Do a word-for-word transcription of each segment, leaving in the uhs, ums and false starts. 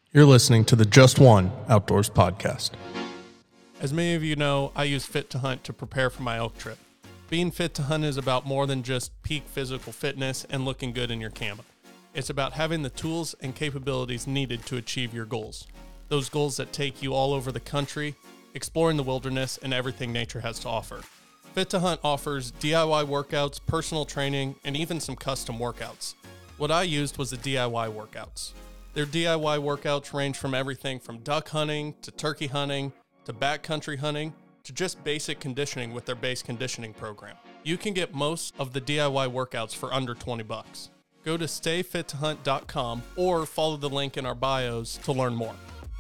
You're listening to the Just One Outdoors podcast. As many of you know, I use Fit to Hunt to prepare for my elk trip. Being fit to hunt is about more than just peak physical fitness and looking good in your camo. It's about having the tools and capabilities needed to achieve your goals. Those goals that take you all over the country, exploring the wilderness and everything nature has to offer. Fit to Hunt offers D I Y workouts, personal training, and even some custom workouts. What I used was the D I Y workouts. Their D I Y workouts range from everything from duck hunting to turkey hunting to backcountry hunting to just basic conditioning with their base conditioning program. You can get most of the D I Y workouts for under twenty bucks. Go to stay fit to hunt dot com or follow the link in our bios to learn more.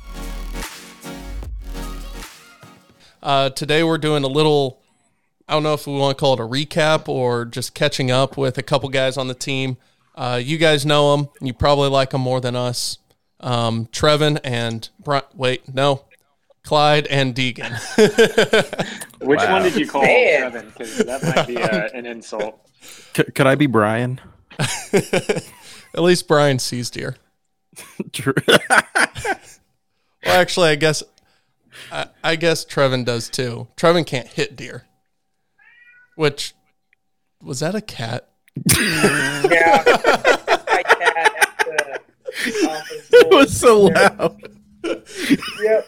Uh, today we're doing a little, I don't know if we want to call it a recap or just catching up with a couple guys on the team. Uh, you guys know them. You probably like them more than us. Um, Trevin and Brian, wait, no, Clyde and Deegan. Which Wow. one did you call Man. Trevin? Because that might be uh, an insult. C- could I be Brian? At least Brian sees deer. True. Well, actually, I guess I, I guess Trevin does too. Trevin can't hit deer. Which, was that a cat? Yeah. My cat at the office It door. was so loud. Yep.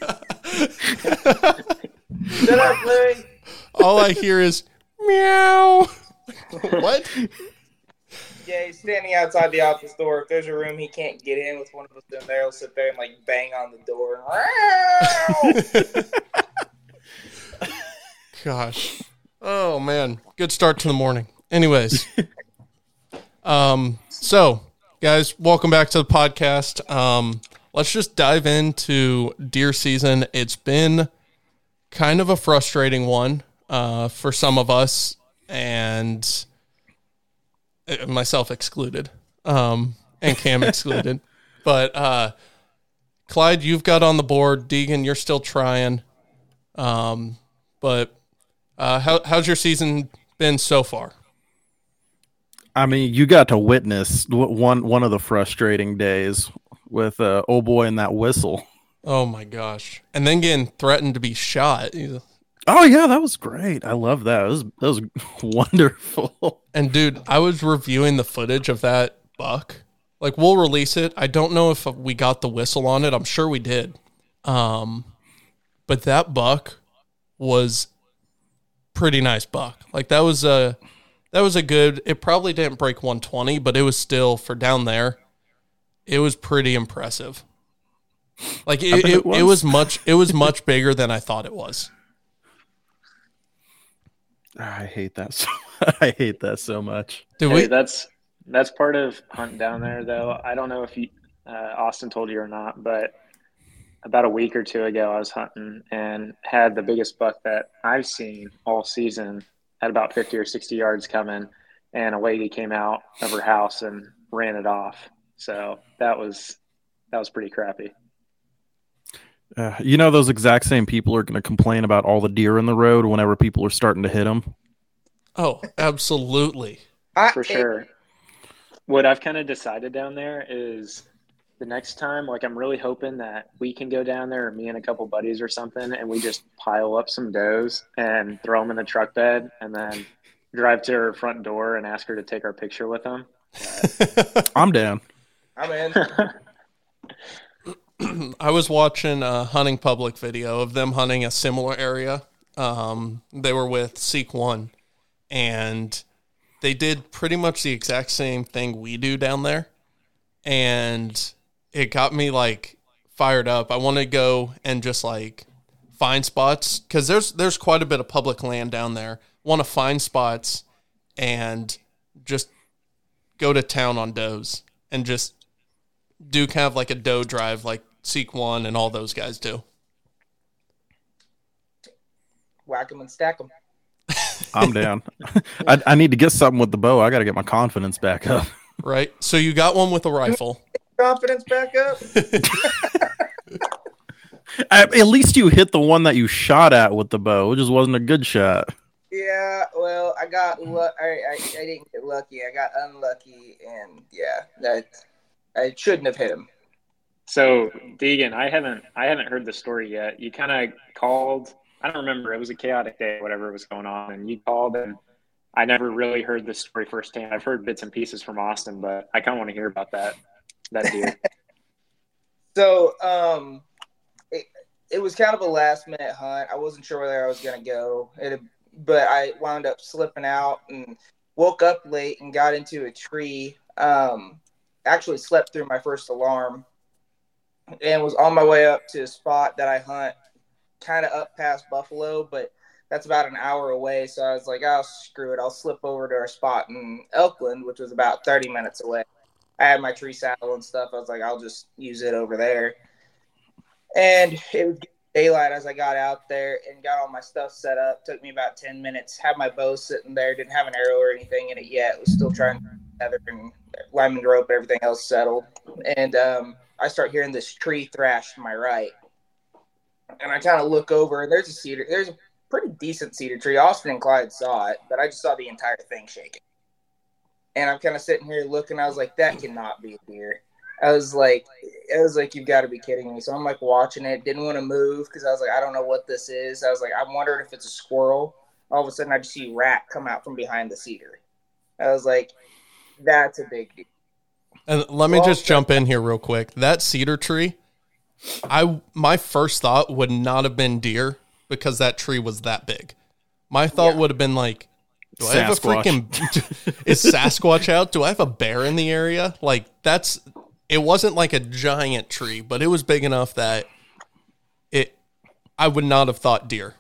Shut up, Louie. All I hear is meow. What? Yeah, he's standing outside the office door. If there's a room he can't get in with one of us in there, he'll sit there and like bang on the door. Gosh. Oh man. Good start to the morning. Anyways. um, so guys, welcome back to the podcast. Um, let's just dive into deer season. It's been kind of a frustrating one, uh, for some of us and uh, myself excluded, um, and Cam excluded, but, uh, Clyde, you've got on the board. Deegan, you're still trying. Um, but, uh, how, how's your season been so far? I mean, you got to witness w- one one of the frustrating days with uh, oh boy and that whistle. Oh my gosh. And then getting threatened to be shot. Oh yeah, that was great. I love that. It was, that was wonderful. And dude, I was reviewing the footage of that buck. Like, we'll release it. I don't know if we got the whistle on it. I'm sure we did. Um, but that buck was pretty nice buck. Like, that was a that was a good. It probably didn't break one twenty, but it was still, for down there, it was pretty impressive. Like, it, bet it, it was. it was much it was much bigger than I thought it was. I hate that. So, I hate that so much. Did Hey, we? that's that's part of hunting down there, though. I don't know if you, uh, Austin told you or not, but about a week or two ago, I was hunting and had the biggest buck that I've seen all season at about fifty or sixty yards coming, and a lady came out of her house and ran it off. So that was that was pretty crappy. Uh, you know, those exact same people are going to complain about all the deer in the road whenever people are starting to hit them. Oh, absolutely. I, For sure. What I've kind of decided down there is the next time, like, I'm really hoping that we can go down there, or me and a couple buddies or something, and we just pile up some does and throw them in the truck bed and then drive to her front door and ask her to take our picture with them. I'm down. I'm in. I was watching a hunting public video of them hunting a similar area. Um, they were with Seek One, and they did pretty much the exact same thing we do down there. And it got me like fired up. I want to go and just like find spots, because there's there's quite a bit of public land down there. Want to find spots and just go to town on does and just do kind of like a doe drive like Seek One and all those guys do. Whack them and stack them. I'm down. I, I need to get something with the bow. I got to get my confidence back up. Right? So you got one with a rifle. Confidence back up. At, at least you hit the one that you shot at with the bow. It just wasn't a good shot. Yeah, well, I got lu- I, I I didn't get lucky. I got unlucky, and yeah, that I shouldn't have hit him. So Deegan, I haven't I haven't heard the story yet. You kind of called. I don't remember. It was a chaotic day, whatever was going on, and you called, and I never really heard the story firsthand. I've heard bits and pieces from Austin, but I kind of want to hear about that that deer. So, um, it, it was kind of a last minute hunt. I wasn't sure where I was going to go, it, but I wound up slipping out and woke up late and got into a tree. Um, actually slept through my first alarm and was on my way up to a spot that I hunt kind of up past Buffalo, but that's about an hour away. So I was like, oh, screw it. I'll slip over to our spot in Elkland, which was about thirty minutes away. I had my tree saddle and stuff. I was like, I'll just use it over there. And it was daylight as I got out there and got all my stuff set up. Took me about ten minutes. Had my bow sitting there. Didn't have an arrow or anything in it yet. Was still trying to tether and lineman rope, everything else settled. And um, I start hearing this tree thrash to my right. And I kind of look over, and there's a cedar. There's a pretty decent cedar tree. Austin and Clyde saw it, but I just saw the entire thing shaking. And I'm kind of sitting here looking. I was like, that cannot be a deer. I was like, I was like, you've got to be kidding me. So I'm like watching it. Didn't want to move because I was like, I don't know what this is. I was like, I'm wondering if it's a squirrel. All of a sudden, I just see rat come out from behind the cedar. I was like, that's a big deal. And let me Well, just jump in here real quick. That cedar tree, I my first thought would not have been deer because that tree was that big. My thought Yeah. would have been like, do I have a Sasquatch. freaking is Sasquatch out? Do I have a bear in the area? Like that's it wasn't like a giant tree, but it was big enough that it I would not have thought deer.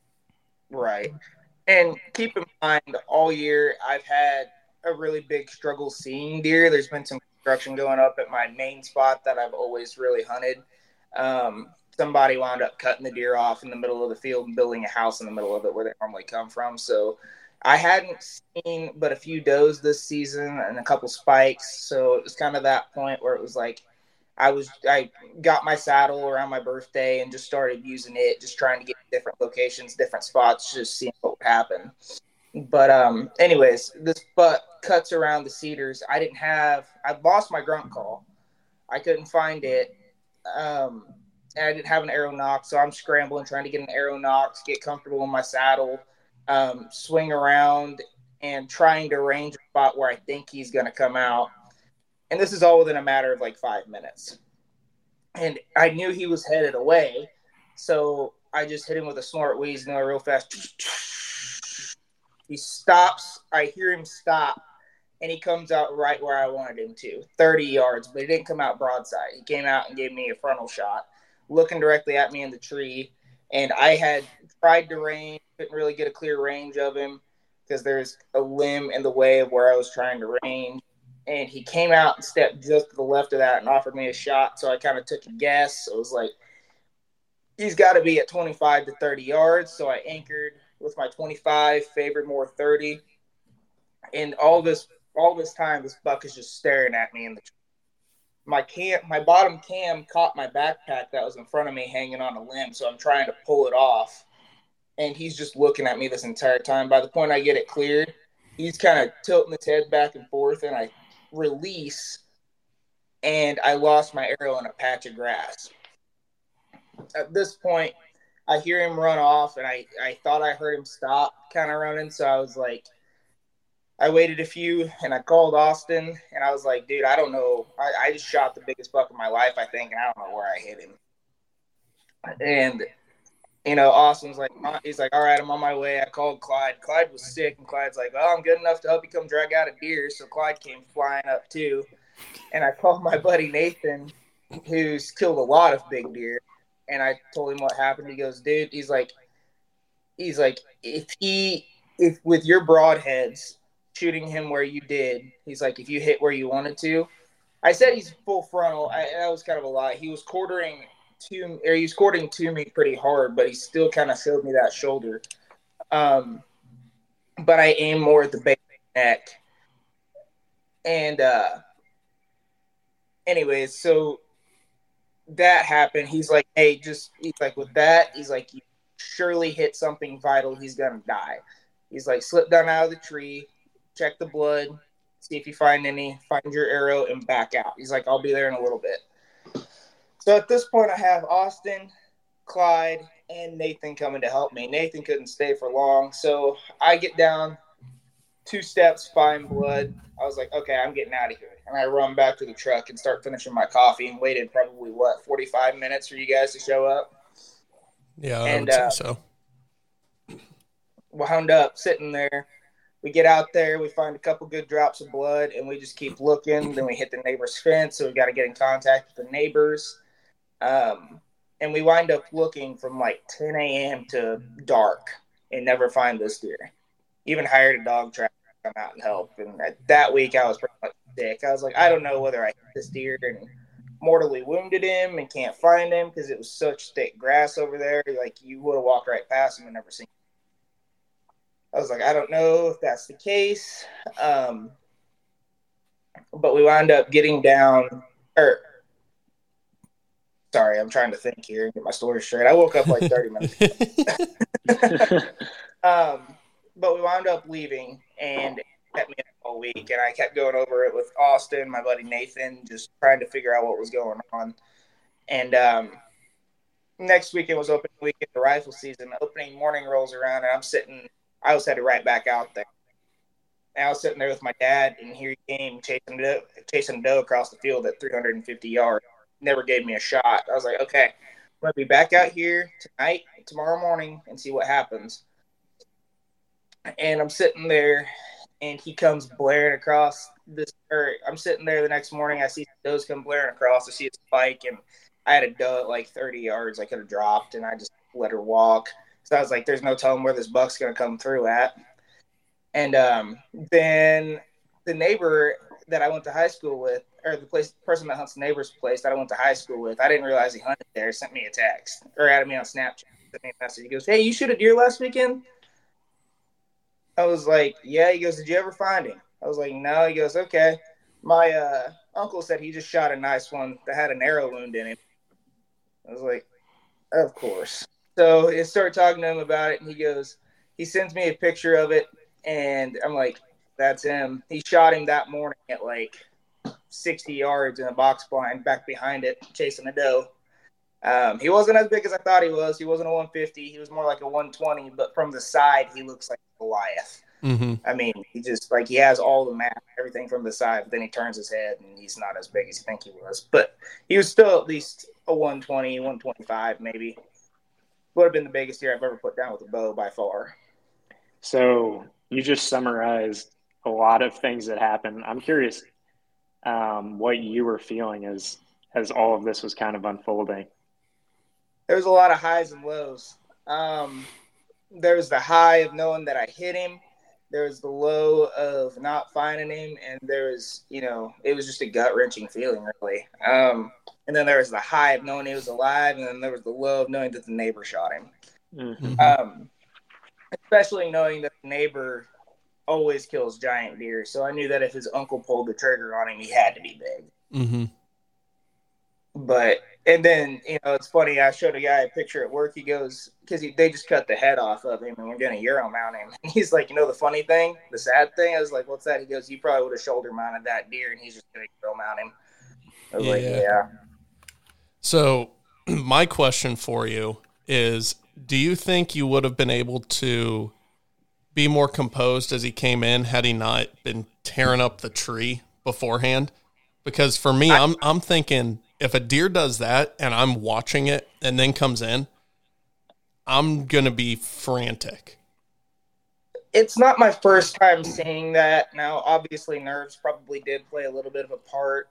Right. And keep in mind, all year I've had a really big struggle seeing deer. There's been some construction going up at my main spot that I've always really hunted. Um, somebody wound up cutting the deer off in the middle of the field and building a house in the middle of it where they normally come from. So I hadn't seen but a few does this season and a couple spikes. So it was kind of that point where it was like I was I got my saddle around my birthday and just started using it, just trying to get different locations, different spots, just seeing what would happen. But um, anyways, this buck cuts around the cedars. I didn't have I lost my grunt call. I couldn't find it. Um, and I didn't have an arrow nock, so I'm scrambling, trying to get an arrow nock, get comfortable in my saddle. Um, swing around and trying to range a spot where I think he's going to come out. And this is all within a matter of like five minutes. And I knew he was headed away. So I just hit him with a smart wheeze, you know, real fast. He stops. I hear him stop. And he comes out right where I wanted him to, thirty yards. But he didn't come out broadside. He came out and gave me a frontal shot, looking directly at me in the tree. And I had tried to range, couldn't really get a clear range of him because there's a limb in the way of where I was trying to range. And he came out and stepped just to the left of that and offered me a shot. So I kind of took a guess. So it was like, he's got to be at twenty-five to thirty yards. So I anchored with my twenty-five, favored more thirty. And all this all this time, this buck is just staring at me in the tree. My cam, my bottom cam caught my backpack that was in front of me hanging on a limb, so I'm trying to pull it off. And he's just looking at me this entire time. By the point I get it cleared, he's kind of tilting his head back and forth, and I release, and I lost my arrow in a patch of grass. At this point, I hear him run off, and I, I thought I heard him stop kind of running, so I was like, I waited a few, and I called Austin, and I was like, dude, I don't know. I, I just shot the biggest buck of my life, I think, and I don't know where I hit him. And, you know, Austin's like, he's like, all right, I'm on my way. I called Clyde. Clyde was sick, and Clyde's like, well, I'm good enough to help you come drag out a deer. So Clyde came flying up, too. And I called my buddy Nathan, who's killed a lot of big deer, and I told him what happened. He goes, dude, he's like, he's like, if he, if with your broadheads, shooting him where you did, he's like, if you hit where you wanted to. I said he's full frontal. I, that was kind of a lie. He was quartering to, or he was quartering to me pretty hard, but he still kind of showed me that shoulder. Um, but I aimed more at the base of the neck. And, uh, anyways, so that happened. He's like, hey, just, he's like, with that, he's like, you surely hit something vital. He's going to die. He's like, slip down out of the tree, check the blood, see if you find any, find your arrow, and back out. He's like, I'll be there in a little bit. So at this point, I have Austin, Clyde, and Nathan coming to help me. Nathan couldn't stay for long, so I get down two steps, find blood. I was like, okay, I'm getting out of here. And I run back to the truck and start finishing my coffee and waited probably, what, forty-five minutes for you guys to show up? Yeah, I and, would say uh, so. Wound up sitting there. We get out there, we find a couple good drops of blood, and we just keep looking. Then we hit the neighbor's fence, so we got to get in contact with the neighbors. Um, and we wind up looking from like ten a.m. to dark and never find this deer. Even hired a dog tracker to come out and help. And that week I was pretty much sick. I was like, I don't know whether I hit this deer and mortally wounded him and can't find him because it was such thick grass over there. Like you would have walked right past him and never seen him. I was like, I don't know if that's the case. Um, but we wound up getting down, or sorry, I'm trying to think here and get my story straight. I woke up like thirty minutes ago. um, but we wound up leaving, and it kept me up all week. And I kept going over it with Austin, my buddy Nathan, just trying to figure out what was going on. And um, next weekend was opening weekend, the rifle season. Opening morning rolls around, and I'm sitting – I was headed right back out there. And I was sitting there with my dad, and here he came chasing doe, chasing doe across the field at three hundred fifty yards. Never gave me a shot. I was like, okay, I'm going to be back out here tonight, tomorrow morning, and see what happens. And I'm sitting there, and he comes blaring across this. Or I'm sitting there the next morning. I see does come blaring across. I see a spike, and I had a doe at like thirty yards. I could have dropped, and I just let her walk. So I was like, there's no telling where this buck's going to come through at. And um, then the neighbor that I went to high school with, or the place person that hunts the neighbor's place that I went to high school with, I didn't realize he hunted there, sent me a text, or added me on Snapchat. Sent me a message. He goes, hey, you shoot a deer last weekend? I was like, yeah. He goes, did you ever find him? I was like, no. He goes, okay. My uh, uncle said he just shot a nice one that had an arrow wound in him. I was like, of course. So I started talking to him about it, and he goes, he sends me a picture of it, and I'm like, that's him. He shot him that morning at like sixty yards in a box blind back behind it, chasing a doe. Um, he wasn't as big as I thought he was. He wasn't a one fifty. He was more like a one twenty, but from the side, he looks like a Goliath. Mm-hmm. I mean, he just like he has all the mass, everything from the side, but then he turns his head, and he's not as big as you think he was. But he was still at least a one twenty, one twenty-five maybe. Would have been the biggest deer I've ever put down with a bow by far. So you just summarized a lot of things that happened. I'm curious um, what you were feeling as as all of this was kind of unfolding. There was a lot of highs and lows. Um, there was the high of knowing that I hit him. There was the low of not finding him, and there was, you know, it was just a gut-wrenching feeling, really. Um, and then there was the high of knowing he was alive, and then there was the low of knowing that the neighbor shot him. Mm-hmm. Um, especially knowing that the neighbor always kills giant deer, so I knew that if his uncle pulled the trigger on him, he had to be big. Mm-hmm. But, and then, you know, it's funny, I showed a guy a picture at work. He goes, because they just cut the head off of him and we're going to Euro mount him. And he's like, you know, the funny thing, the sad thing, I was like, what's that? He goes, you probably would have shoulder mounted that deer and he's just going to Euro mount him. I was yeah. like, yeah. So my question for you is, do you think you would have been able to be more composed as he came in had he not been tearing up the tree beforehand? Because for me, I'm I'm thinking, if a deer does that and I'm watching it and then comes in, I'm going to be frantic. It's not my first time seeing that. Now, obviously, nerves probably did play a little bit of a part.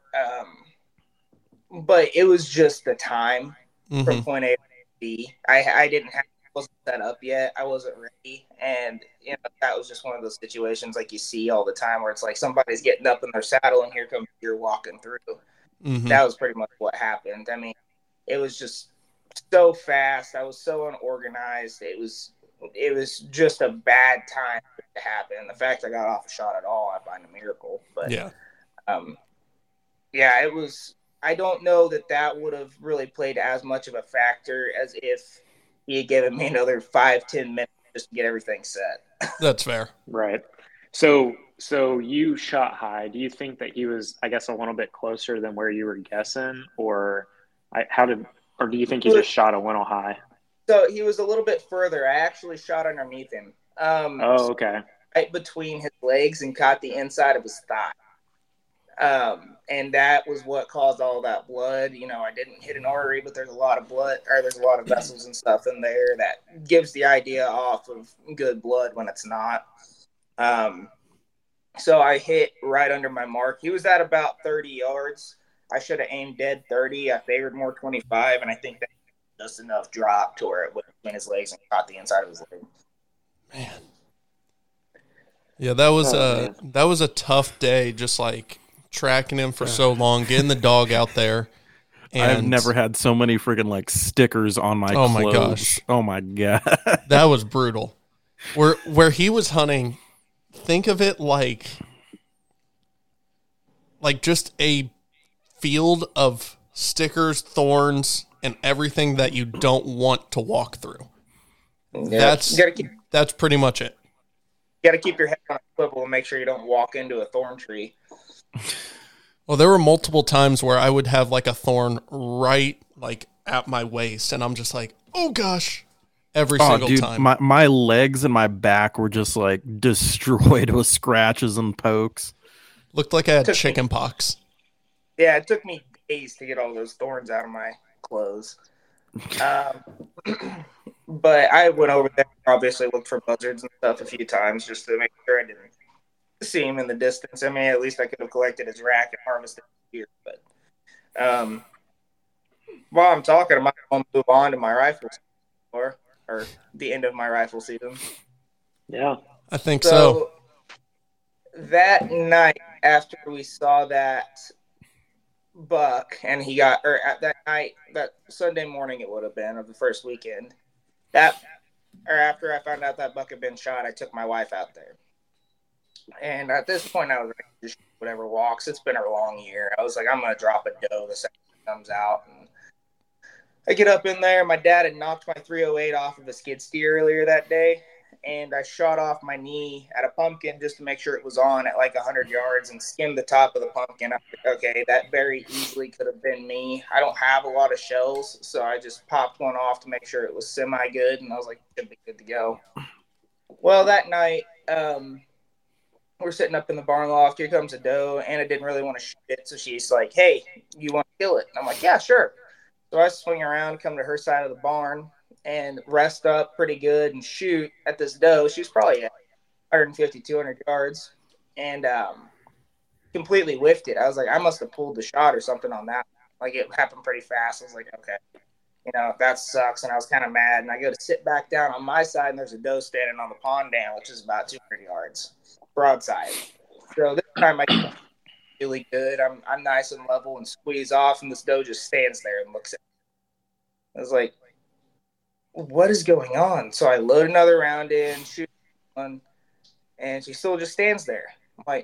Um, but it was just the time mm-hmm. from point A to B. I, I didn't have, I wasn't set up yet. I wasn't ready. And, you know, that was just one of those situations like you see all the time where it's like somebody's getting up in their saddle and here comes a deer walking through. Mm-hmm. That was pretty much what happened. I mean, it was just so fast. I was so unorganized. It was it was just a bad time to happen. The fact I got off a shot at all, I find a miracle. But yeah, um, yeah, it was. I don't know that that would have really played as much of a factor as if he had given me another five, ten minutes just to get everything set. That's fair, right? So. So you shot high. Do you think that he was, I guess, a little bit closer than where you were guessing, or I, how did, or do you think you just shot a winnow high? So he was a little bit further. I actually shot underneath him. Um, oh, okay. Right between his legs and caught the inside of his thigh. Um, and that was what caused all that blood. You know, I didn't hit an artery, but there's a lot of blood, or there's a lot of vessels and stuff in there that gives the idea off of good blood when it's not. Um, so I hit right under my mark. He was at about thirty yards. I should have aimed dead thirty. I favored more twenty-five, and I think that just enough drop to where it went between his legs and caught the inside of his leg. Man. Yeah, that was oh, a man. that was a tough day. Just like tracking him for so long, getting the dog out there. And I've never had so many freaking like stickers on my oh clothes. my gosh, oh my god, that was brutal. Where where he was hunting, think of it like like just a field of stickers, thorns, and everything that you don't want to walk through. Yeah, That's you gotta keep, that's pretty much it. you gotta keep your head on a swivel and make sure you don't walk into a thorn tree. Well, there were multiple times where I would have like a thorn right like at my waist, and I'm just like, oh gosh, every oh, single dude, time. My my legs and my back were just like destroyed with scratches and pokes. Looked like I had Took chicken me- pox. Yeah, it took me days to get all those thorns out of my clothes. Um, but I went over there, obviously looked for buzzards and stuff a few times just to make sure I didn't see him in the distance. I mean, at least I could have collected his rack and harvested here. But um, while I'm talking, I might want to move on to my rifle season or, or the end of my rifle season. Yeah. I think so. So that night after we saw that buck and he got, or at that night, that Sunday morning it would have been of the first weekend, that, or after I found out that buck had been shot, I took my wife out there. And at this point, I was ready to shoot whatever walks. It's been a long year. I was like, I'm going to drop a doe the second it comes out. And I get up in there. My dad had knocked my three oh eight off of a skid steer earlier that day. And I shot off my knee at a pumpkin just to make sure it was on at like one hundred yards and skimmed the top of the pumpkin. I was like, okay, that very easily could have been me. I don't have a lot of shells, so I just popped one off to make sure it was semi-good. And I was like, should be good to go. Well, that night, um, we're sitting up in the barn loft. Here comes a doe. Anna didn't really want to shoot it, so she's like, hey, you want to kill it? And I'm like, yeah, sure. So I swing around, come to her side of the barn, and rest up pretty good and shoot at this doe. She was probably at one fifty, two hundred yards, and um, completely whiffed it. I was like, I must have pulled the shot or something on that. Like, it happened pretty fast. I was like, okay, you know, that sucks. And I was kind of mad. And I go to sit back down on my side, and there's a doe standing on the pond dam, which is about two hundred yards. Broadside. So this time I did really good. I'm I'm nice and level and squeeze off, and this doe just stands there and looks at me. I was like, what is going on? So I load another round in, shoot one, and she still just stands there. I'm like,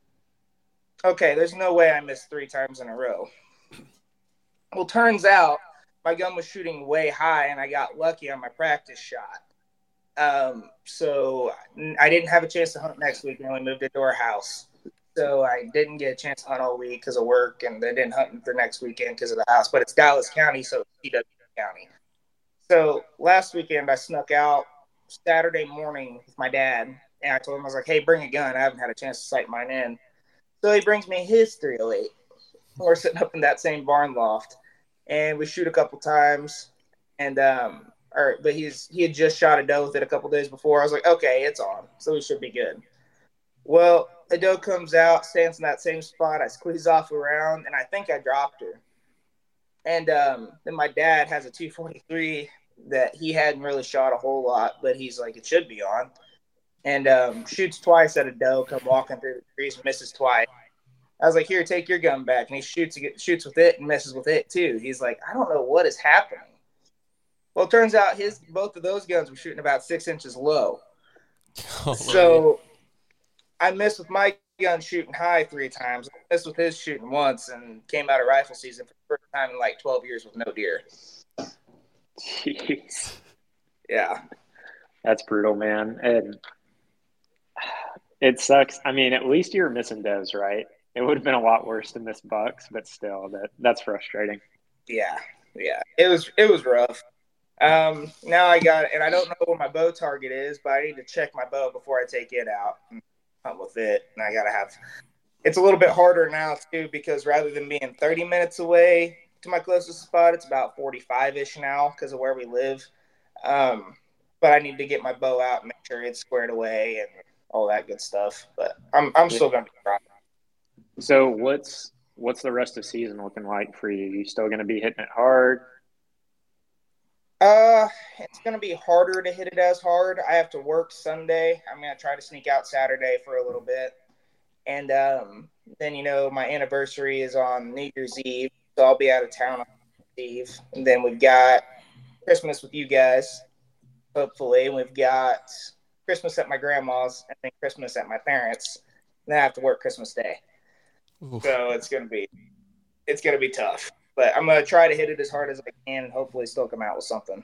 okay, there's no way I missed three times in a row. Well, turns out my gun was shooting way high, and I got lucky on my practice shot. Um, so I didn't have a chance to hunt next week, and we moved into our house. So I didn't get a chance to hunt all week because of work, and they didn't hunt for next weekend because of the house. But it's Dallas County, so it's P W County. So last weekend I snuck out Saturday morning with my dad, and I told him, I was like, hey, bring a gun. I haven't had a chance to sight mine in. So he brings me his three oh eight. We're sitting up in that same barn loft, and we shoot a couple times, and um. Or, but he's he had just shot a doe with it a couple days before. I was like, okay, it's on, so we should be good. Well, a doe comes out, stands in that same spot. I squeeze off around, and I think I dropped her. And um, then my dad has a two forty-three that he hadn't really shot a whole lot, but he's like, it should be on. And um, shoots twice at a doe, come walking through the trees, misses twice. I was like, here, take your gun back. And he shoots shoots with it and misses with it, too. He's like, I don't know what is happening. Well, it turns out his both of those guns were shooting about six inches low. Oh, so I missed with my gun shooting high three times. I missed with his shooting once and came out of rifle season for the first time in like twelve years with no deer. Jeez. Yeah. That's brutal, man. And it sucks. I mean, at least you were missing does, right? It would have been a lot worse to miss bucks, but still, that that's frustrating. Yeah, yeah. It was it was rough. Um, now I got, and I don't know what my bow target is, but I need to check my bow before I take it out and hunt with it. And I gotta have. It's a little bit harder now too because rather than being thirty minutes away to my closest spot, it's about forty-five ish now because of where we live. Um, but I need to get my bow out and make sure it's squared away and all that good stuff. But I'm I'm still gonna be trying. So what's what's the rest of the season looking like for you? You still gonna be hitting it hard? Uh, it's gonna be harder to hit it as hard. I have to work Sunday. I'm gonna try to sneak out Saturday for a little bit, and um, then you know my anniversary is on New Year's Eve, so I'll be out of town on New Year's Eve. And then we've got Christmas with you guys, hopefully. And we've got Christmas at my grandma's, and then Christmas at my parents'. And then I have to work Christmas Day, Oof. so it's gonna be it's gonna be tough. But I'm going to try to hit it as hard as I can and hopefully still come out with something.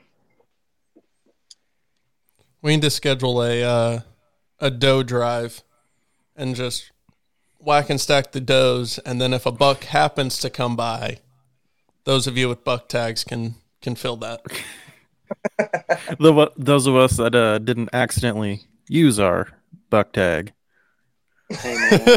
We need to schedule a uh, a doe drive and just whack and stack the does, and then if a buck happens to come by, those of you with buck tags can can fill that. the, those of us that uh, didn't accidentally use our buck tag. Hey,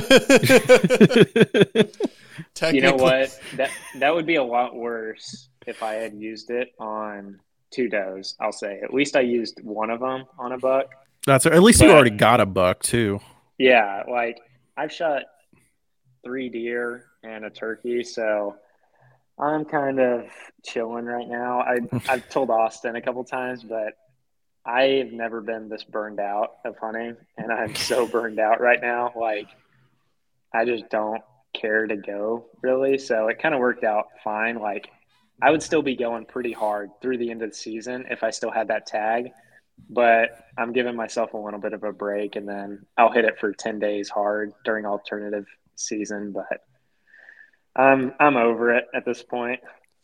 you know what? That that would be a lot worse if I had used it on two does. I'll say at least I used one of them on a buck. That's at least but, you already got a buck too. Yeah, like I've shot three deer and a turkey, so I'm kind of chilling right now. I I've told Austin a couple times, but I've never been this burned out of hunting, and I'm so burned out right now. Like I just don't care to go really, so it kind of worked out fine. Like I would still be going pretty hard through the end of the season if I still had that tag, but I'm giving myself a little bit of a break, and then I'll hit it for ten days hard during alternative season. But I'm I'm over it at this point.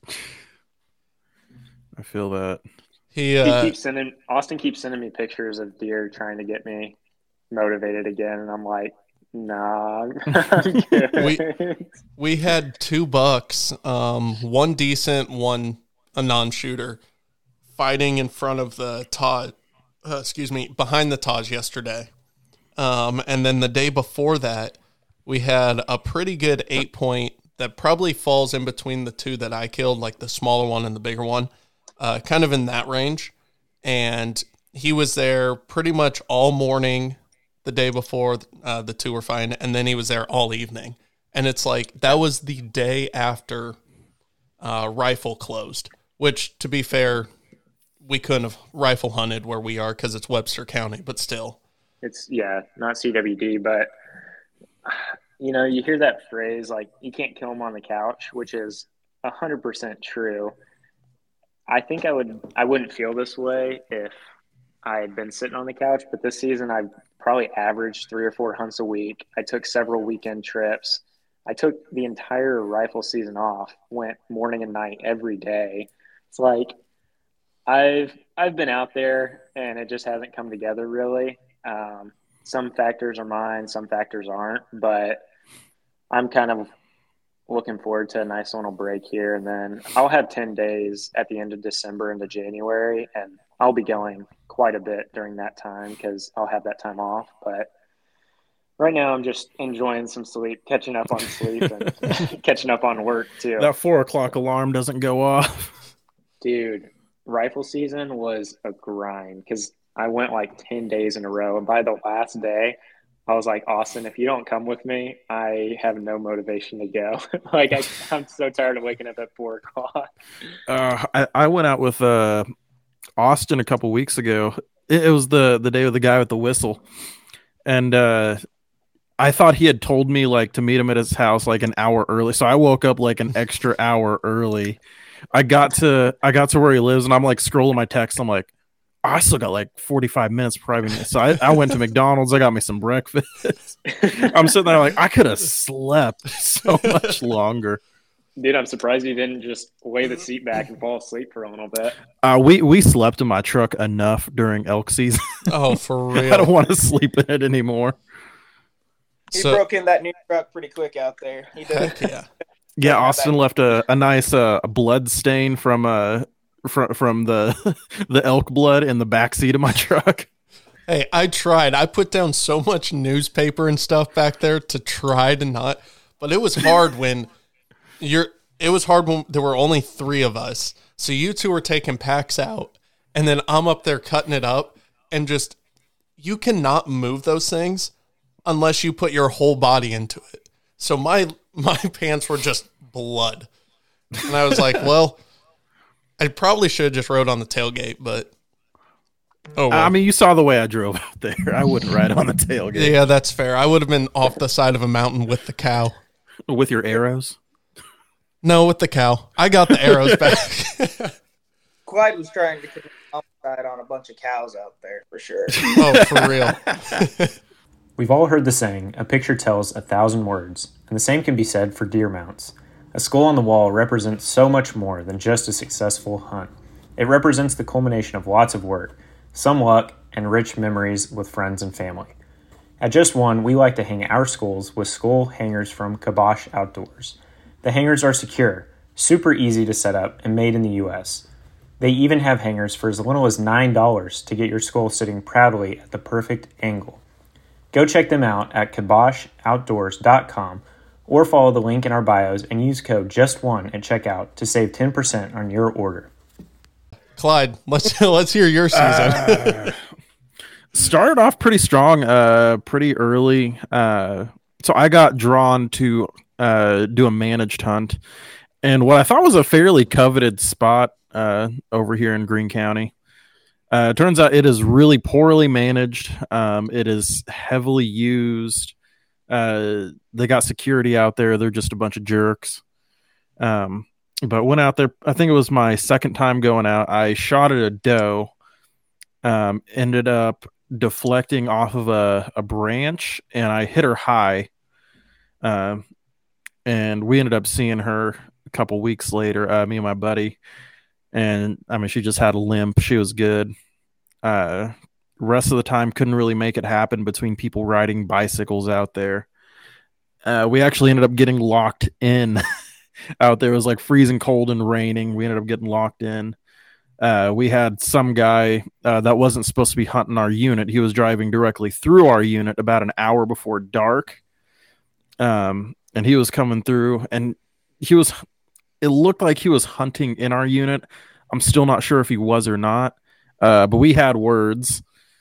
I feel that. He, uh, he keeps sending Austin keeps sending me pictures of deer trying to get me motivated again, and I'm like, nah. I'm we we had two bucks, um, one decent, one a non-shooter, fighting in front of the Taj. Uh, excuse me, behind the Taj yesterday, um, and then the day before that, we had a pretty good eight point that probably falls in between the two that I killed, like the smaller one and the bigger one, uh, kind of in that range, and he was there pretty much all morning. The day before uh, the two were fine, and then he was there all evening. And it's like, that was the day after uh, rifle closed, which, to be fair, we couldn't have rifle hunted where we are because it's Webster County, but still. It's, yeah, not C W D, but, you know, you hear that phrase, like, you can't kill them on the couch, which is one hundred percent true. I think I would, I wouldn't feel this way if I had been sitting on the couch, but this season I've probably averaged three or four hunts a week. I took several weekend trips. I took the entire rifle season off, went morning and night every day. It's like I've I've been out there and it just hasn't come together really. Um, some factors are mine, some factors aren't, but I'm kind of looking forward to a nice little break here, and then I'll have ten days at the end of December into January, and I'll be going quite a bit during that time because I'll have that time off. But right now I'm just enjoying some sleep, catching up on sleep and catching up on work too. That four o'clock alarm doesn't go off. Dude, rifle season was a grind because I went like ten days in a row. And by the last day, I was like, Austin, if you don't come with me, I have no motivation to go. like I, I'm so tired of waking up at four o'clock. Uh, I, I went out with uh, Austin a couple weeks ago. It, it was the, the day with the guy with the whistle. And uh, I thought he had told me like to meet him at his house like an hour early. So I woke up like an extra hour early. I got to I got to where he lives, and I'm like scrolling my text. I'm like, oh, I still got like forty-five minutes probably. So I, I went to McDonald's. I got me some breakfast. I'm sitting there like I could have slept so much longer. Dude, I'm surprised you didn't just lay the seat back and fall asleep for a little bit. Uh, we we slept in my truck enough during elk season. Oh, for real? I don't want to sleep in it anymore. He So, broke in that new truck pretty quick out there. He did. heck yeah. Yeah, Austin left a, a nice uh, blood stain from uh from from the the elk blood in the backseat of my truck. Hey, I tried. I put down so much newspaper and stuff back there to try to not, but it was hard when you're. It was hard when there were only three of us. So you two were taking packs out, and then I'm up there cutting it up, and just you cannot move those things unless you put your whole body into it. So my my pants were just blood, and I was like, well, I probably should have just rode on the tailgate, but. Oh, well. I mean, you saw the way I drove out there. I wouldn't ride on the tailgate. Yeah, that's fair. I would have been off the side of a mountain with the cow. With your arrows? No, with the cow. I got the arrows back. Clyde was trying to commit homicide on a bunch of cows out there, for sure. Oh, for real. We've all heard the saying, a picture tells a thousand words, and the same can be said for deer mounts. A skull on the wall represents so much more than just a successful hunt. It represents the culmination of lots of work, some luck, and rich memories with friends and family. At Just One, we like to hang our skulls with skull hangers from Kibosh Outdoors. The hangers are secure, super easy to set up, and made in the U S. They even have hangers for as little as nine dollars to get your skull sitting proudly at the perfect angle. Go check them out at kibosh outdoors dot com or follow the link in our bios and use code just one at checkout to save ten percent on your order. Clyde, let's let's hear your season. uh, started off pretty strong, uh, pretty early. Uh, so I got drawn to uh, do a managed hunt, and what I thought was a fairly coveted spot uh, over here in Greene County. Uh, it turns out it is really poorly managed. Um, it is heavily used. Uh, they got security out there. They're just a bunch of jerks. Um, But went out there, I think it was my second time going out. I shot at a doe, um, ended up deflecting off of a, a branch, and I hit her high. Um, and we ended up seeing her a couple weeks later, uh, me and my buddy. And, I mean, she just had a limp. She was good. Uh, rest of the time, couldn't really make it happen between people riding bicycles out there. Uh, we actually ended up getting locked in. Out there. It was like freezing cold and raining. We ended up getting locked in. Uh, we had some guy uh, that wasn't supposed to be hunting our unit. He was driving directly through our unit about an hour before dark. Um, and he was coming through, and he was, it looked like he was hunting in our unit. I'm still not sure if he was or not. Uh, but we had words.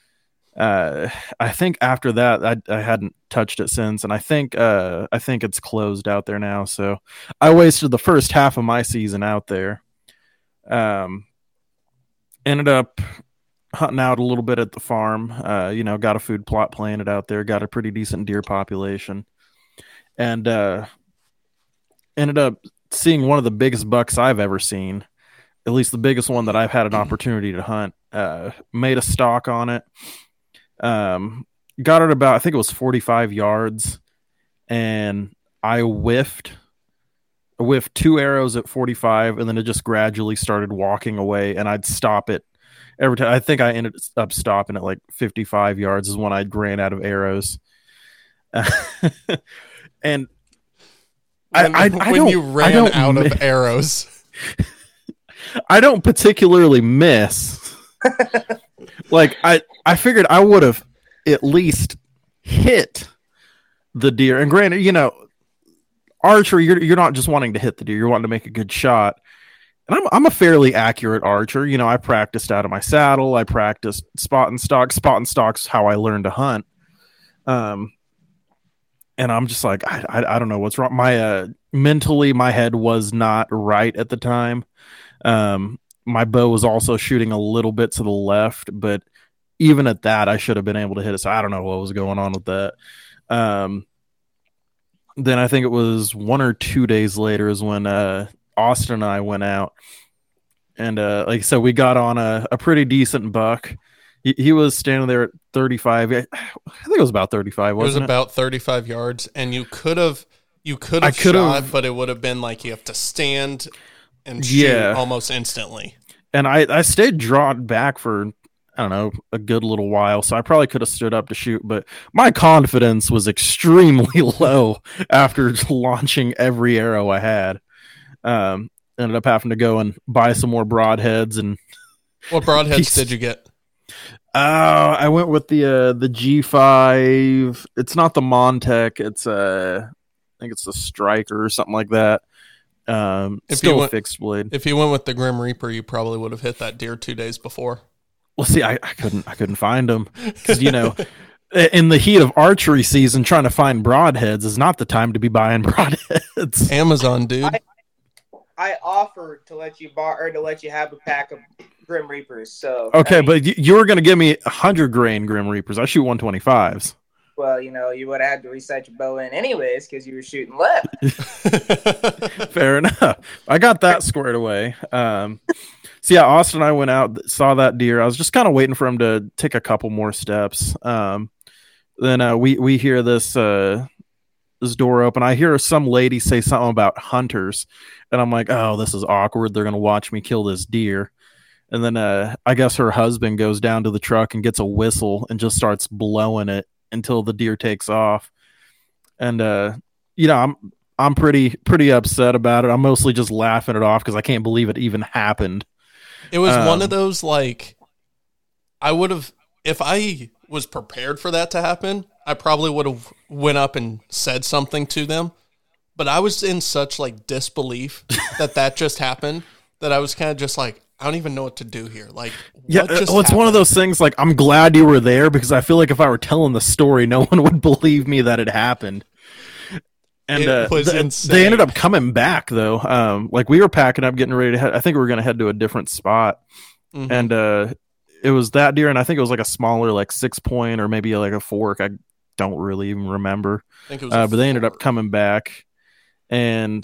Uh, I think after that, I, I hadn't touched it since, and I think uh, I think it's closed out there now. So I wasted the first half of my season out there. Um, ended up hunting out a little bit at the farm. Uh, you know, got a food plot planted out there. Got a pretty decent deer population, and uh, ended up seeing one of the biggest bucks I've ever seen. At least the biggest one that I've had an opportunity to hunt. Uh, made a stalk on it. Um, got it about, I think it was forty-five yards, and I whiffed, I whiffed two arrows at forty-five, and then it just gradually started walking away, and I'd stop it every time. I think I ended up stopping at like fifty-five yards is when I ran out of arrows. Uh, and when, I, I, when I don't, you ran I don't out mi- of arrows. I don't particularly miss. Like I, I figured I would have at least hit the deer. And granted, you know, archery, you're you're not just wanting to hit the deer; you're wanting to make a good shot. And I'm I'm a fairly accurate archer. You know, I practiced out of my saddle. I practiced spot and stock. Spot and stock's how I learned to hunt. Um, and I'm just like, I I, I don't know what's wrong. My uh, mentally, my head was not right at the time. Um. My bow was also shooting a little bit to the left, but even at that, I should have been able to hit it. So I don't know what was going on with that. Um, then I think it was one or two days later is when uh, Austin and I went out. And uh, like I said, we got on a, a pretty decent buck. He, he was standing there at thirty-five. I think it was about thirty-five, wasn't it? Was about thirty-five yards, and you could have you could have shot, but it would have been like you have to stand and shoot yeah. almost instantly. And I, I stayed drawn back for I don't know, a good little while. So I probably could have stood up to shoot, but my confidence was extremely low after launching every arrow I had. Um, ended up having to go and buy some more broadheads. And what broadheads did you get? Uh, I went with the uh, the G five. It's not the Montec. It's uh, I think it's the Striker or something like that. Um, if still went, a fixed blade. If you went with the Grim Reaper, you probably would have hit that deer two days before. Well, see, I, I couldn't I couldn't find them because you know, in the heat of archery season, trying to find broadheads is not the time to be buying broadheads. Amazon, dude. I, I offered to let you buy or to let you have a pack of Grim Reapers. So okay, I mean, but you, you were going to give me a hundred grain Grim Reapers. I shoot one twenty fives. Well, you know, you would have had to reset your bow in anyways because you were shooting left. Fair enough. I got that squared away. Um, so yeah, Austin and I went out, saw that deer. I was just kind of waiting for him to take a couple more steps. Um, then uh, we we hear this uh, this door open. I hear some lady say something about hunters, and I'm like, oh, this is awkward. They're gonna watch me kill this deer. And then uh, I guess her husband goes down to the truck and gets a whistle and just starts blowing it until the deer takes off. And uh, you know, I'm I'm pretty pretty upset about it. I'm mostly just laughing it off because I can't believe it even happened. It was um, one of those, like, I would have, if I was prepared for that to happen, I probably would have went up and said something to them. But I was in such like disbelief that that just happened that I was kind of just like, I don't even know what to do here. Like, yeah, what just well, it's happened? one of those things. Like, I'm glad you were there because I feel like if I were telling the story, no one would believe me that it happened. And It uh, was th- insane. they ended up coming back though. Um, like we were packing up, getting ready to head. I think we were going to head to a different spot, Mhm. and uh, it was that deer, and I think it was like a smaller, like six point or maybe like a fork. I don't really even remember. I think it was Uh, a but they ended up four. coming back, and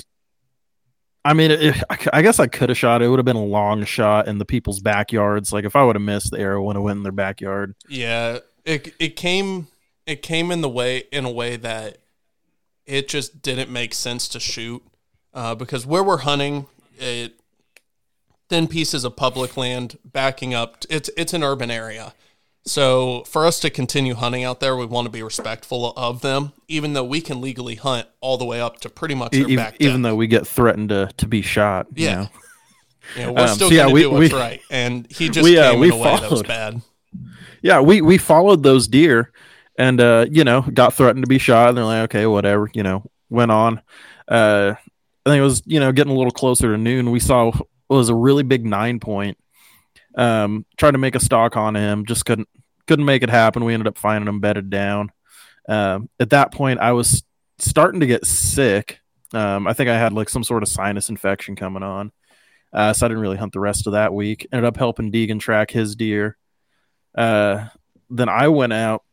I mean, it, I, I guess I could have shot it. It would have been a long shot in the people's backyards. Like if I would have missed, the arrow would have went in their backyard. Yeah, it it came it came in the way in a way that it just didn't make sense to shoot uh, because where we're hunting, it thin pieces of public land backing up. It's it's an urban area, so for us to continue hunting out there, we want to be respectful of them, even though we can legally hunt all the way up to pretty much their E- back even deck. though we get threatened to, to be shot. you Yeah. know? You know, we're Um, still so yeah, going to we- do what's we- right, and he just we, uh, came we in a way that was followed. bad. Yeah, we, we followed those deer and, uh, you know, got threatened to be shot. And they're like, okay, whatever, you know, went on. Uh, I think it was, you know, getting a little closer to noon. We saw it was a really big nine point. Um, tried to make a stalk on him, just couldn't couldn't make it happen. We ended up finding him bedded down. Um, at that point, I was starting to get sick. Um, I think I had like some sort of sinus infection coming on. Uh, so I didn't really hunt the rest of that week. Ended up helping Deegan track his deer. Uh, then I went out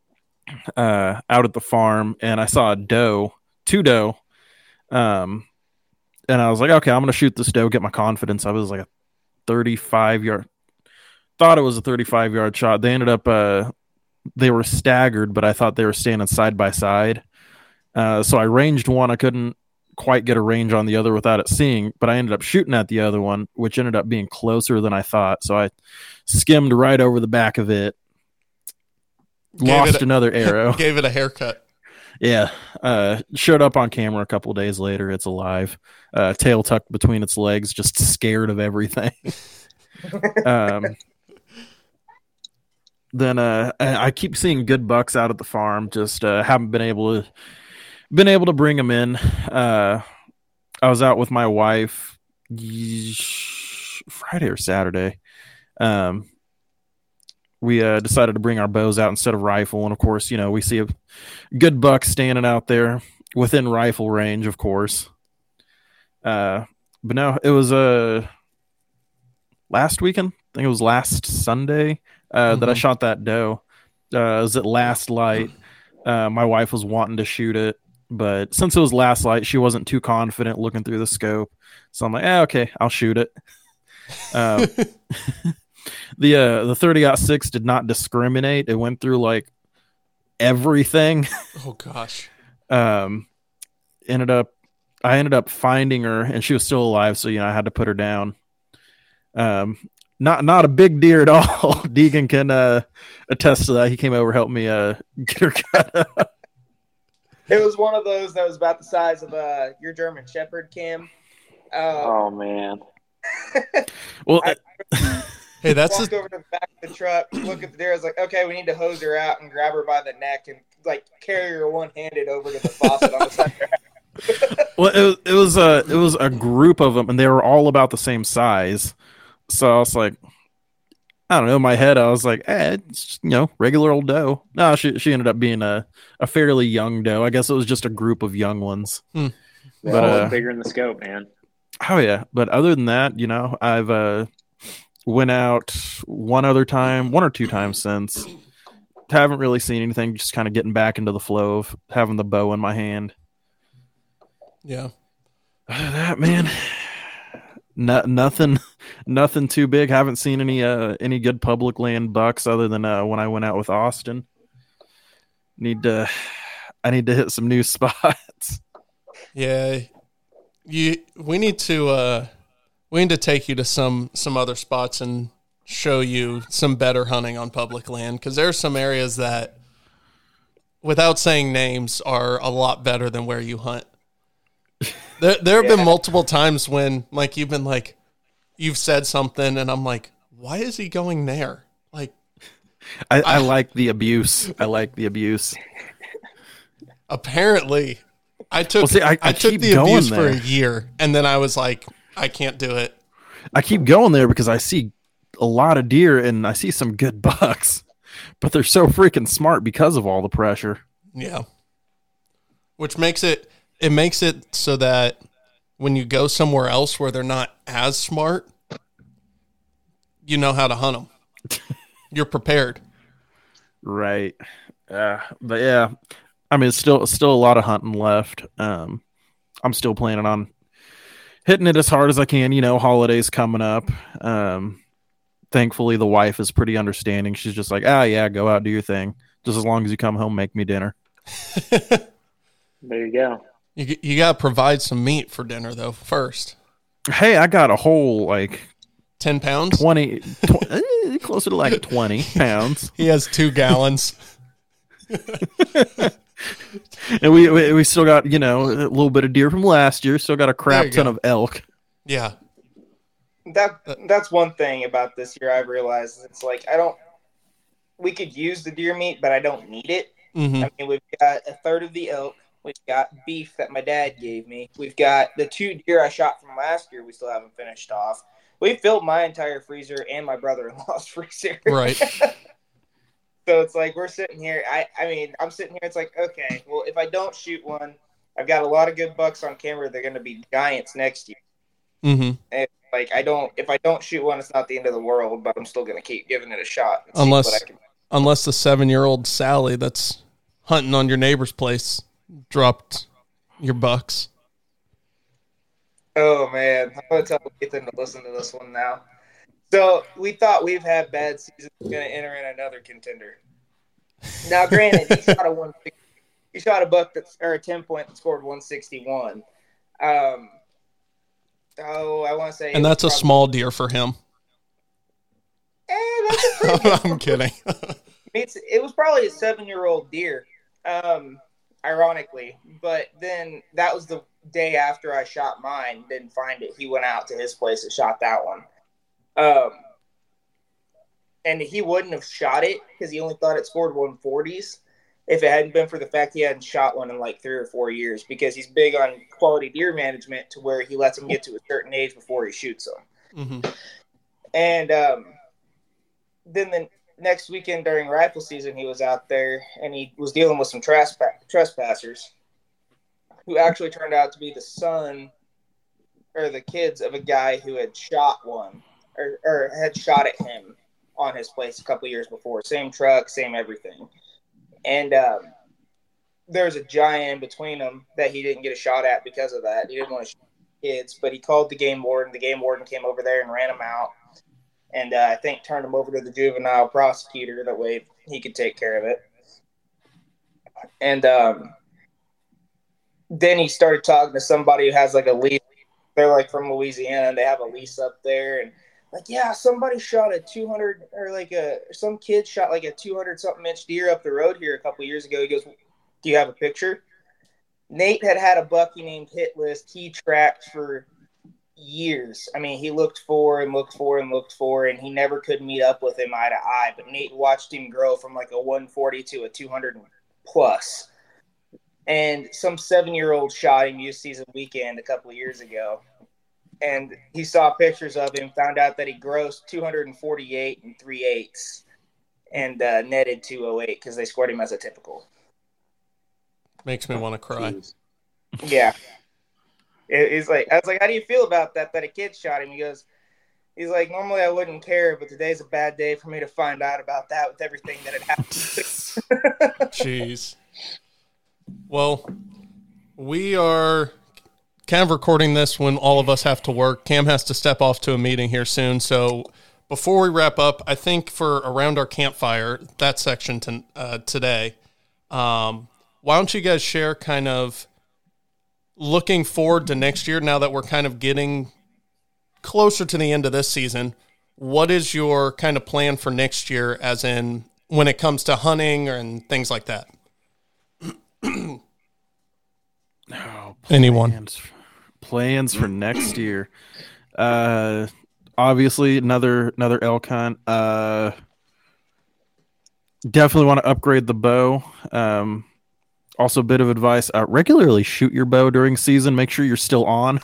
uh, out at the farm and I saw a doe, two doe. Um, and I was like, okay, I'm going to shoot this doe, get my confidence. I was like a thirty-five yard, thought it was a thirty-five yard shot. They ended up, uh, they were staggered, but I thought they were standing side by side. Uh, so I ranged one. I couldn't quite get a range on the other without it seeing, but I ended up shooting at the other one, which ended up being closer than I thought. So I skimmed right over the back of it, Gave lost it a- another arrow. Gave it a haircut. Yeah. Uh, showed up on camera a couple days later. It's alive. Uh, tail tucked between its legs, just scared of everything. um, then uh, I I keep seeing good bucks out at the farm. Just uh, haven't been able to been able to bring them in. Uh, I was out with my wife yeesh, Friday or Saturday. Um, we uh, decided to bring our bows out instead of rifle, and of course, you know, we see a good buck standing out there within rifle range, of course. Uh, but no, it was uh, last weekend. I think it was last Sunday uh, that I Mhm. shot that doe. Uh, it was at last light. Uh, my wife was wanting to shoot it, but since it was last light, she wasn't too confident looking through the scope. So I'm like, eh, okay, I'll shoot it. Um, the uh, the thirty aught six did not discriminate. It went through like everything. Oh gosh. Um, ended up, I ended up finding her, and she was still alive. So you know, I had to put her down. Um, not not a big deer at all. Deegan can uh, attest to that. He came over, helped me uh, get her cut up. It was one of those that was about the size of uh, your German Shepherd, Cam. Um, Oh man. Well, I- Hey, that's walked a, over to the back of the truck, look at the deer. I was like, okay, we need to hose her out and grab her by the neck and like carry her one handed over to the faucet on the side of her house. well, it, was- it was a it was a group of them, and they were all about the same size. So I was like, I don't know. In my head, I was like, eh, it's just, you know, regular old doe. No, she she ended up being a, a fairly young doe. I guess it was just a group of young ones. They But, all uh, look bigger in the scope, man. Oh yeah, but other than that, you know, I've uh, went out one other time, one or two times since. Haven't really seen anything. Just kind of getting back into the flow of having the bow in my hand. yeah. Other than that, man, no, nothing, nothing too big. Haven't seen any uh any good public land bucks other than uh when I went out with Austin. Need to, I need to hit some new spots. Yeah, you. We need to. Uh, we need to take you to some some other spots and show you some better hunting on public land, because there are some areas that, without saying names, are a lot better than where you hunt. There, there have Yeah. been multiple times when, like, you've been like, you've said something, and I'm like, why is he going there? Like, I, I like the abuse. I like the abuse. apparently, I took Well, see, I- I, I took keep the going abuse for there. a year, and then I was like, I can't do it. I keep going there because I see a lot of deer and I see some good bucks, but they're so freaking smart because of all the pressure. Yeah. Which makes it it makes it so that when you go somewhere else where they're not as smart, you know how to hunt them. You're prepared. Right. Uh, but yeah, I mean, it's still still a lot of hunting left. Um, I'm still planning on hitting it as hard as I can. You know, holidays coming up. Um, thankfully, the wife is pretty understanding. She's just like, ah, yeah, go out, do your thing. Just as long as you come home, make me dinner. There you go. You you got to provide some meat for dinner though first. Hey, I got a whole like ten pounds? twenty, tw- eh, closer to like twenty pounds. He has two gallons. And we, we we still got, you know, a little bit of deer from last year. Still got a There crap you ton go. of elk. Yeah. That that's one thing about this year I've realized. It's like I don't. We could use the deer meat, but I don't need it. hmm I mean, we've got a third of the elk. We've got beef that my dad gave me. We've got the two deer I shot from last year. We still haven't finished off. We filled my entire freezer and my brother-in-law's freezer. Right. So it's like we're sitting here. I, I mean, I'm sitting here. It's like, okay, well, if I don't shoot one, I've got a lot of good bucks on camera. They're going to be giants next year. hmm And like, I don't. If I don't shoot one, it's not the end of the world. But I'm still going to keep giving it a shot. And see Unless- what I can. Unless the seven-year-old Sally that's hunting on your neighbor's place dropped your bucks. Oh man, I'm gonna tell Ethan to listen to this one now. So we thought we've had bad seasons. We're gonna enter in another contender. Now, granted, he shot a one. He shot a buck that's or a ten point that scored one sixty-one. Um. Oh, I want to say, And that's a probably, small deer for him. Eh, that's a pretty good I'm kidding. It's, it was probably a seven-year-old deer, um, ironically. But then that was the day after I shot mine. Didn't find it. He went out to his place and shot that one. Um, and he wouldn't have shot it because he only thought it scored one forties if it hadn't been for the fact he hadn't shot one in like three or four years because he's big on quality deer management to where he lets them get to a certain age before he shoots them. hmm And um, then the next weekend during rifle season, he was out there and he was dealing with some trespa- trespassers who actually turned out to be the son or the kids of a guy who had shot one or, or had shot at him on his place a couple years before. Same truck, same everything. And um, there was a giant in between them that he didn't get a shot at because of that. He didn't want to shoot kids, but he called the game warden. The game warden came over there and ran him out. And uh, I think turned him over to the juvenile prosecutor. That way he could take care of it. And um, then he started talking to somebody who has like a lease. They're like from Louisiana. And they have a lease up there. And like, yeah, somebody shot a two hundred or like a some kid shot like a two hundred something inch deer up the road here a couple years ago. He goes, do you have a picture? Nate had had a buck he named Hit List. He tracked for years. I mean, he looked for and looked for and looked for, and he never could meet up with him eye to eye. But Nate watched him grow from like a one forty to a two hundred plus. And some seven-year-old shot him youth season weekend a couple of years ago. And he saw pictures of him, found out that he grossed two forty-eight and three eighths and uh, netted two oh eight because they scored him as a typical. Makes me want to cry. Jeez. Yeah. It, it's like, I was like, how do you feel about that, that a kid shot him? He goes, he's like, normally I wouldn't care, but today's a bad day for me to find out about that with everything that had happened. Jeez. Well, we are kind of recording this when all of us have to work. Cam has to step off to a meeting here soon. So before we wrap up, I think for Around Our Campfire, that section to, uh, today, um, why don't you guys share kind of looking forward to next year now that we're kind of getting closer to the end of this season? What is your kind of plan for next year, as in when it comes to hunting and things like that? Oh, plans, Anyone? Plans for next year. Uh, obviously another another elk hunt. Uh, definitely want to upgrade the bow. Um, also, a bit of advice: uh, regularly shoot your bow during season. Make sure you're still on.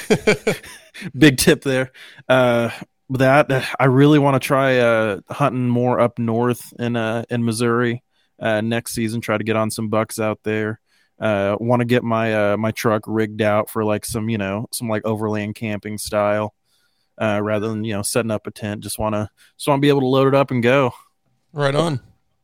Big tip there. Uh, that I really want to try uh, hunting more up north in uh, in Missouri uh, next season. Try to get on some bucks out there. Uh, want to get my uh, my truck rigged out for like some you know some like overland camping style, uh, rather than you know setting up a tent. Just want to just want to be able to load it up and go. Right on.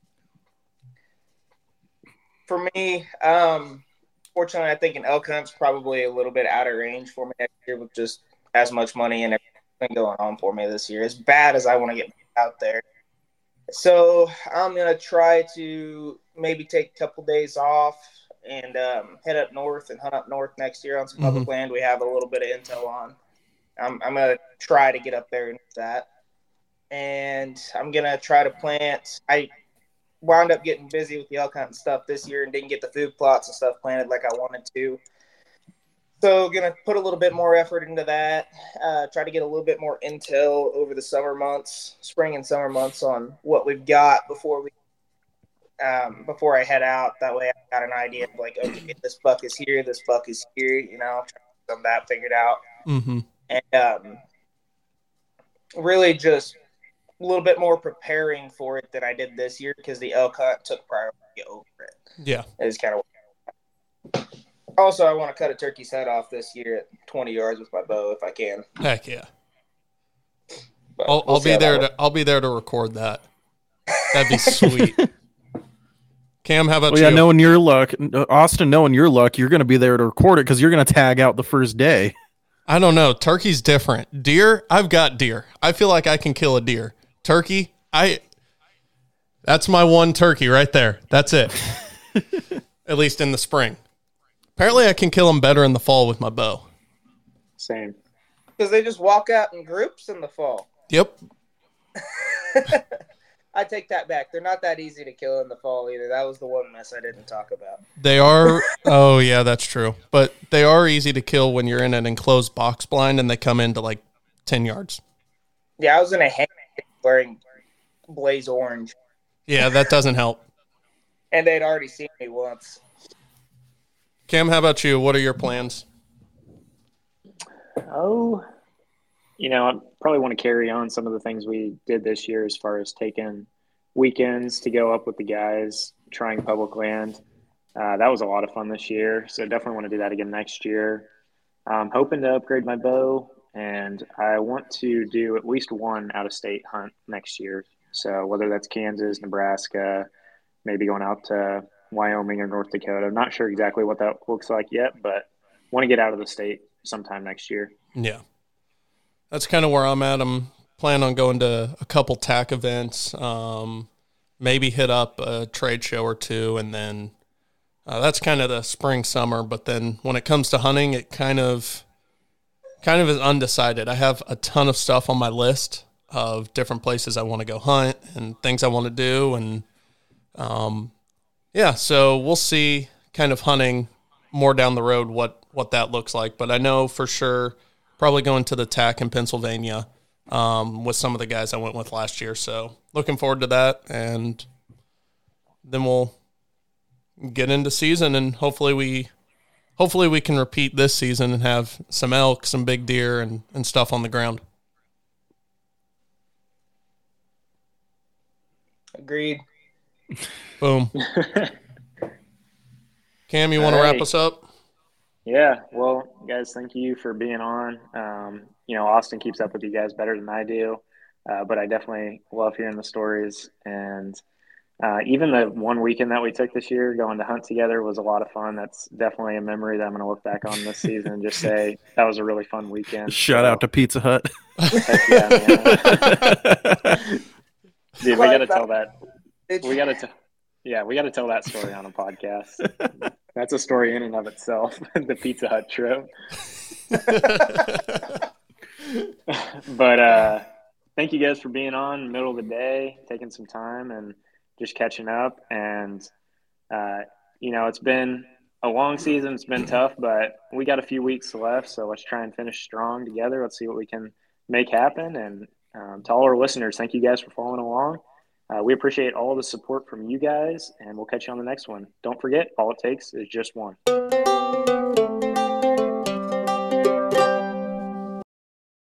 For me, um, fortunately, I think an elk hunt's probably a little bit out of range for me next year with just as much money and everything going on for me this year. As bad as I want to get out there. So I'm going to try to maybe take a couple days off and um, head up north and hunt up north next year on some public Mm-hmm. land we have a little bit of intel on. I'm, I'm going to try to get up there and do that. And I'm going to try to plant – I wound up getting busy with the elk hunt and stuff this year and didn't get the food plots and stuff planted like I wanted to. So going to put a little bit more effort into that, uh, try to get a little bit more intel over the summer months, spring and summer months on what we've got before we um, before I head out. That way I've got an idea of like, okay, this buck is here, this buck is here, you know, try to get some of that figured out. Mm-hmm. And um, really just a little bit more preparing for it than I did this year because the elk hunt took priority over it. Yeah. Is kind of. Also, I want to cut a turkey's head off this year at twenty yards with my bow if I can. Heck yeah. But I'll, we'll I'll see be how there that to I'll be there to record that. That'd be sweet. Cam, how about Well, yeah, you? knowing your luck, Austin, knowing your luck, you're going to be there to record it because you're going to tag out the first day. I don't know. Turkey's different. Deer, I've got deer. I feel like I can kill a deer. Turkey, I. That's my one turkey right there. That's it. At least in the spring. Apparently, I can kill them better in the fall with my bow. Same. Because they just walk out in groups in the fall. Yep. I take that back. They're not that easy to kill in the fall either. That was the one mess I didn't talk about. They are. Oh, yeah, that's true. But they are easy to kill when you're in an enclosed box blind and they come into like ten yards. Yeah, I was in a hand wearing blaze orange. Yeah, that doesn't help. And they'd already seen me once. Cam, how about you? What are your plans? Oh, you know, I probably want to carry on some of the things we did this year as far as taking weekends to go up with the guys, trying public land. Uh, that was a lot of fun this year, so definitely want to do that again next year. I'm hoping to upgrade my bow, and I want to do at least one out-of-state hunt next year. So whether that's Kansas, Nebraska, maybe going out to Wyoming or North Dakota. I'm not sure exactly what that looks like yet, but want to get out of the state sometime next year. Yeah. That's kind of where I'm at. I'm planning on going to a couple T A C events, um, maybe hit up a trade show or two, and then uh, that's kind of the spring, summer. But then when it comes to hunting, it kind of kind of is undecided. I have a ton of stuff on my list of different places I want to go hunt and things I want to do. And, um, yeah, so we'll see kind of hunting more down the road what, what that looks like. But I know for sure probably going to the T A C in Pennsylvania um, with some of the guys I went with last year. So looking forward to that. And then we'll get into season and hopefully we hopefully we can repeat this season and have some elk, some big deer and, and stuff on the ground. Agreed. Boom. Cam, you want to All wrap right. us up? Yeah, well, guys, thank you for being on. Um, you know, Austin keeps up with you guys better than I do, uh, but I definitely love hearing the stories. And uh, even the one weekend that we took this year, going to hunt together, was a lot of fun. That's definitely a memory that I'm going to look back on this season and just say that was a really fun weekend. Shout So, out to Pizza Hut. heck yeah, man. Dude, we got to tell that. Did We got to tell. Yeah, we got to tell that story on a podcast. That's a story in and of itself, the Pizza Hut trip. But uh, thank you guys for being on in the middle of the day, taking some time and just catching up. And, uh, you know, it's been a long season. It's been tough, but we got a few weeks left. So let's try and finish strong together. Let's see what we can make happen. And um, to all our listeners, thank you guys for following along. Uh, we appreciate all the support from you guys, and we'll catch you on the next one. Don't forget, all it takes is just one.